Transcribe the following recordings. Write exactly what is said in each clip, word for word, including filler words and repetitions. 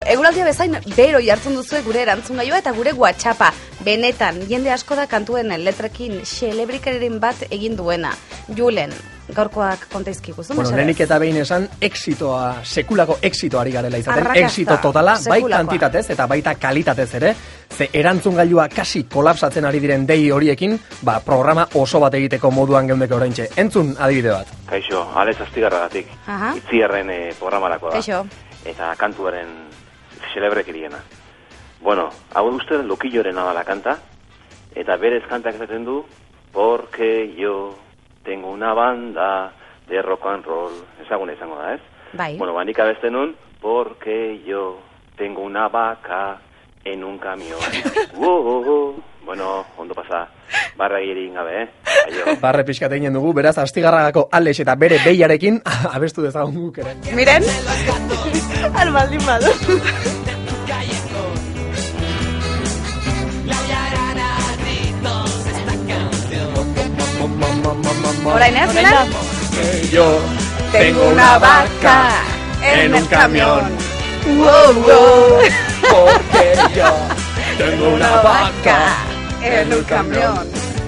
eguraldia bezain bero jartzen duzu gure erantzungailua eta gure WhatsAppa. Benetan, jende asko da kantuen letrekin xelebrikaren bat egin duena. Julen, gaurkoak kontaizkigu zu, bueno, lehenik eta behin esan, exitoa, sekulako exito ari garela izaten. Arrakasta, exito totala, bai sekulakoa. kantitatez eta baita kalitatez ere. Ze erantzungailua kasi kolapsatzen ari diren dei horiekin, ba, programa oso bat egiteko moduan geundeko oraintxe. Entzun adibide bat. Kaixo, Alex Astigarragatik. Aha. Itziarren e, programarako da. Kaixo. Eta kantuaren celebrekiriena. Bueno, hau uste lokilloren adala kanta, eta berez kantak esaten du, porque yo tengo una banda de rock and roll. Ezaguna izango da, ez? Bai. Bueno, ba, nik abesten nun, porque yo tengo una vaca en un camión. uh, uh, uh. Bueno, ondo pasa. Barra egin gabe, eh? Aio. Barre pixkat egin dugu, beraz, Astigarragako Alex eta bere behiarekin abestu dezagun guk ere. Miren, albaldin badu. Orain ez, Miren? Yo Tengo una vaca en el camión. Wow, wow. Porque yo tengo Una vaca en el camión.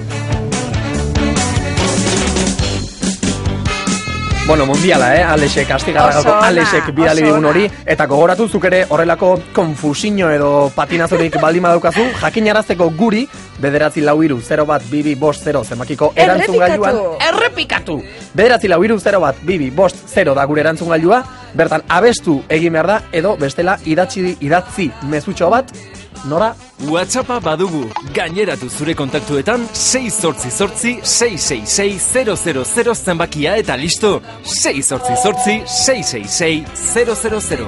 Bueno, mundiala, eh? Alexek, Astigarragako Oso ona, Alexek bidali oso digun ona. hori, eta gogoratu zuk ere horrelako konfusiño edo patinazorik baldin badaukazu, jakinarazteko guri, bederatzi lau hiru zero bat bibi bost zero zenbakiko erantzungailuan. Errepikatu! Bederatzi lau hiru zero bat bibi bost zero da gure erantzungailua, bertan abestu egin behar da, edo bestela idatzi, idatzi mezutxo bat, nora? WhatsAppa badugu, gaineratu zure kontaktuetan sei zortzi zortzi sei sei sei zero zero zero zenbakia eta listo, sei zortzi zortzi sei sei sei zero zero zero.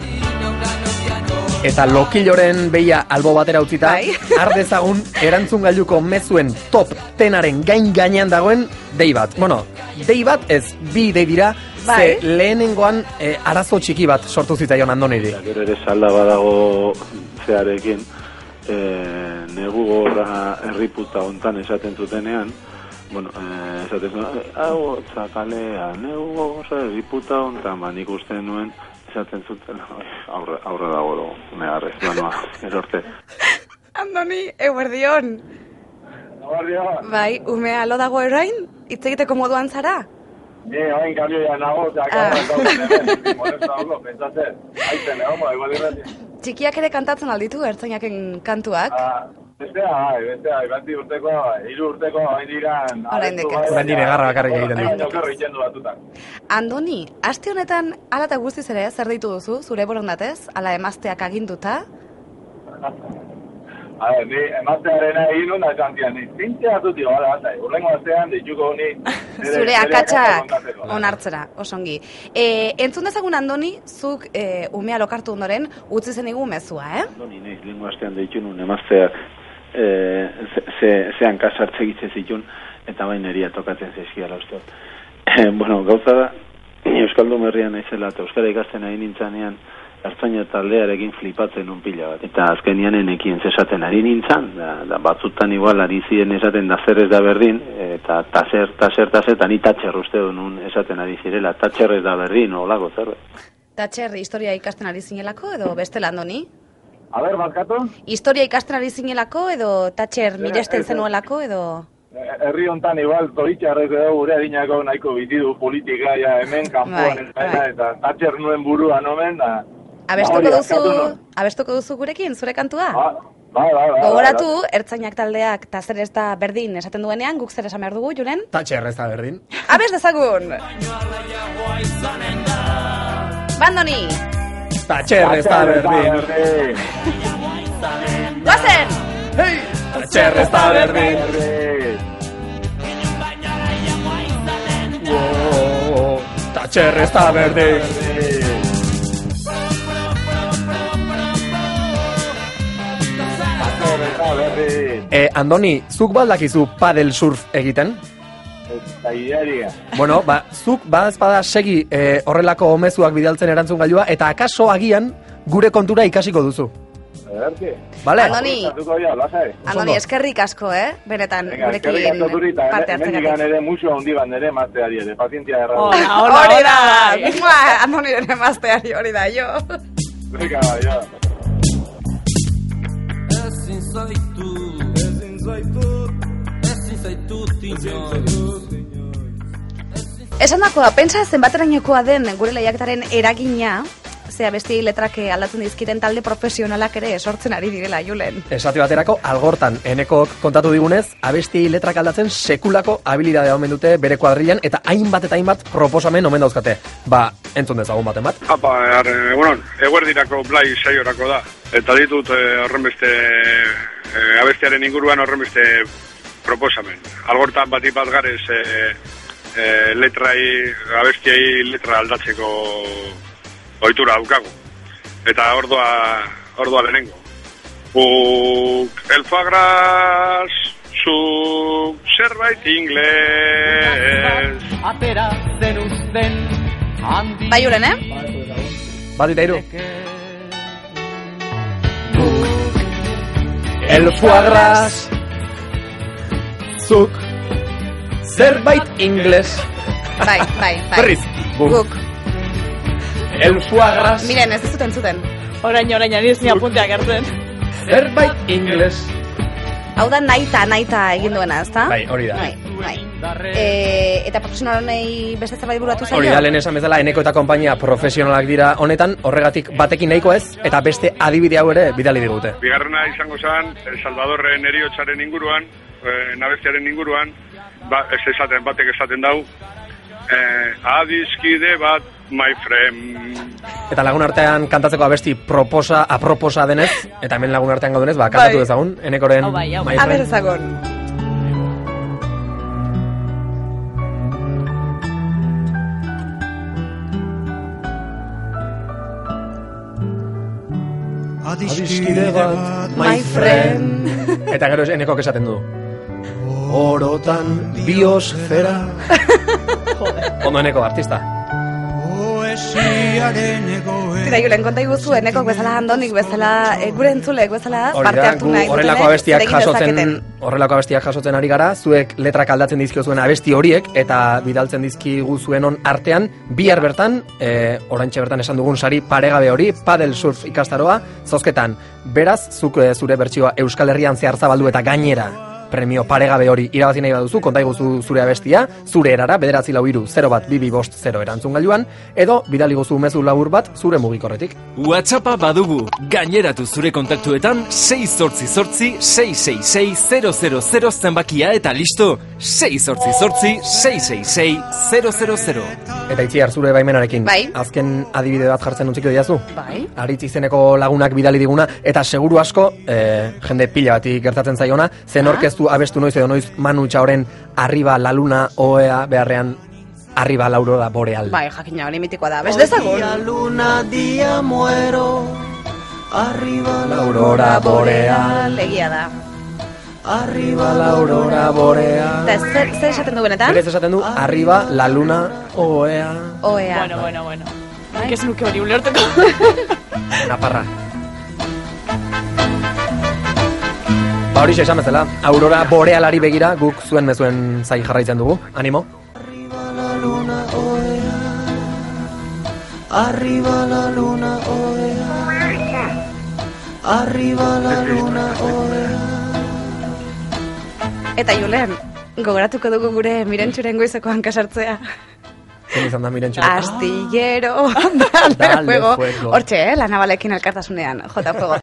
Eta lokilloren behia albo batera utzita, Bai. ardezagun erantzungailuko mezuen top tenaren gain gainean dagoen dei bat. Bueno, dei bat ez, bi dei dira, Bai. ze lehenengoan eh, arazo txiki bat sortu zitzaion Andoniri. Gero ere salda badago zearekin, e, negu gorra erriputa hontan esaten zutenean, bueno, e, esaten zuen, hau, zakalea, negu gorra erriputa hontan, ba, nik uste nuen, esaten zuten, aurre, aurre dago, negarrez, banoa, erorte. Andoni, eguerdion. Eguerdion. Bai, umea lo dago erain? Hitz egiteko moduan zara? Ni hain kambio ya nago, eta akaban dago, molesta dago, pentsatzen, haiten, egon, igual irrati. Txikiak ere kantatzen alditu, ertzainaken kantuak. Bestea, bai, bestea, bati urteko, hiru urteko, hain diran... Oraindik ez. Oraindik negarra bakarrik egiten du. Hain okerro egiten du batutan. Andoni, aste honetan ala eta guztiz ere zer ditu duzu, zure borondatez, ala emazteak aginduta? A ver, ni emaztearena egin hona esan zian, ni zintzea duti, gara, gara, urrengo astean dituko ni... Zure akatsak onartzera, osongi. E, entzun dezagun Andoni, zuk e, umea lokartu ondoren, utzi zenigu mezua, eh? Andoni, nahiz, lengu astean deitu nun emazteak e, ze, ze, zean kasartze egitze zitun, eta bain eria tokatzen zizkiala uste. E, bueno, gauza da, Euskaldun herrian naizela, eta Euskara ikasten ari nintzanean, Ertzaina taldearekin flipatzen un pila bat. Eta azkenian enekien zesaten ari nintzan, da, da batzutan igual ari ziren esaten da zer ez da berdin, eta taser, taser, taser, eta ni tatxer uste nun esaten ari zirela, tatxer ez da berdin, olako zerbait. Tatxer, historia ikasten ari zinelako edo bestela Andoni? A ber, bazkatu? Historia ikasten ari zinelako edo tatxer miresten zenuelako edo... Herri hontan igual zoritxarrez edo gure adinako nahiko bitidu politika ja hemen kanpoan Bai, eta, eta tatxer nuen buruan omen da... Abestuko Hori, duzu, askatu nun. abestuko duzu gurekin, zure kantua? Ba, ba, ba, ba, Gogoratu, ertzainak taldeak eta zer ez da berdin esaten duenean, guk zer esan behar dugu, Julen? Tatxer ez da berdin. Abes dezagun! Bandoni! Tatxer ez da berdin. Guazen! Hey! Tatxer ez da berdin. Oh, Tatxer ez da berdin. Eh, Andoni, zuk baldakizu padel surf egiten? Eta idearia. Bueno, ba, zuk badazpada segi eh, horrelako omezuak bidaltzen erantzungailua, eta akaso agian gure kontura ikasiko duzu. Ederki. Vale? Andoni, Andoni, eskerrik asko, eh? Benetan, gurekin parte hartzen Hemendikan ere musu handi bat nere mazteari ere, pazientia erra. Hori da! Andoni ere mazteari, hori da, jo. Venga, ya. Ezin zaitu, ezin zaitu, ezin zaitu inoiz. Esan dakoa, pentsa zenbaterainokoa den gure lehiaketaren eragina, zea besti letrak aldatzen dizkiten talde profesionalak ere sortzen ari direla, Julen. Esate baterako, algortan, enekok kontatu digunez, abesti letrak aldatzen sekulako habilidadea omen dute bere kuadrilan, eta hainbat eta hainbat proposamen omen dauzkate. Ba, entzun dezagun baten bat. Apa, er, bueno, eguerdirako blai saiorako da. Eta ditut horrenbeste e, abestiaren inguruan horrenbeste proposamen. Algortan bat ipat garez e, e, letrai, abestiai letra aldatzeko ohitura daukagu. Eta ordua, ordua lehenengo. Buk el foie zuk zerbait ingles. Atera zen uzten handi. Bai, Julen, eh? Bat eta iru. El foie gras zuk zerbait ingles. Bai, bai, bai. Berriz. Guk. El foie gras. Miren, ez dizuten zuten. Orain, orain, aniz ni apunteak hartzen. Zerbait ingles. Hau da naita, naita egin duena, ezta? Bai, hori da. Bai, bai. E, eta profesional honei beste zerbait buratu zaio? Hori da, lehen esan bezala, Eneko eta konpainia profesionalak dira honetan, horregatik batekin nahiko ez, eta beste adibide hau ere bidali digute. Bigarrena izango zen, Salvadorren heriotzaren inguruan, e, nabestiaren inguruan, ba, ez esaten, batek esaten dau, eh, adiskide bat, my friend. Eta lagun artean kantatzeko abesti proposa, aproposa denez, eta hemen lagun artean gaudenez, ba, kantatu dezagun, Enekoren Hau bai, hau bai. My Aber Friend. ezagun. Adiskide bat, My friend. Eta gero Enekok esaten du. Orotan biosfera. Ondo Eneko, artista. Tira, Julen, konta iguzu, Enekok bezala, Andonik bezala, e, gure entzulek bezala, Hori parte da, hartu gu nahi horrelako dutenek, abestiak zer egin jasotzen, dezaketen. horrelako abestiak jasotzen ari gara, zuek letrak aldatzen dizkiozuen abesti horiek, eta bidaltzen dizkigu zuenon artean, bihar bertan, e, oraintxe bertan esan dugun sari paregabe hori, paddle surf ikastaroa, zozketan, beraz, zuk e, zure bertsioa Euskal Herrian zehar zabaldu eta gainera, premio paregabe hori irabazi nahi baduzu, konta iguzu zure abestia, zure erara, bederatzi lau iru, zero bat, bibi bost, zero erantzun gailuan, edo bidali guzu mezu labur bat zure mugikorretik. WhatsAppa badugu, gaineratu zure kontaktuetan sei zortzi zortzi, sei sei sei, zero zero zero zenbakia eta listo, sei zortzi zortzi, sei sei sei, zero zero zero. Eta Itziar, zure baimenarekin, Bai. azken adibide bat jartzen utziko diazu? Bai. Aritz izeneko lagunak bidali diguna, eta seguru asko, e, jende pila bati gertatzen zaiona, zen Ah. orkestu abestu noiz edo noiz Manu Txaoren Arriba la luna oea beharrean Arriba la aurora boreal. Bai, jakina, hori mitikoa da. Bez dezagun? Luna dia muero, arriba La aurora boreal. Egia da. arriba La aurora boreal. Eta zer, zer esaten du benetan? Berez esaten du Arriba la luna oea. Oea. Bueno, bueno, bueno. Nik ez nuke hori ulertuko. Naparra. Ba hori esan bezala, aurora borealari begira guk zuen mezuen zai jarraitzen dugu. Animo. Arriba la luna oea, arriba la luna oea, arriba la luna oea. Eta Julen, gogoratuko dugu gure Mirentxuren goizeko hankasartzea. Zen izan da Mirentxu. Astillero, dale Dale fuego. fuego. Hortxe, eh, la navalekin elkartasunean, jota fuego.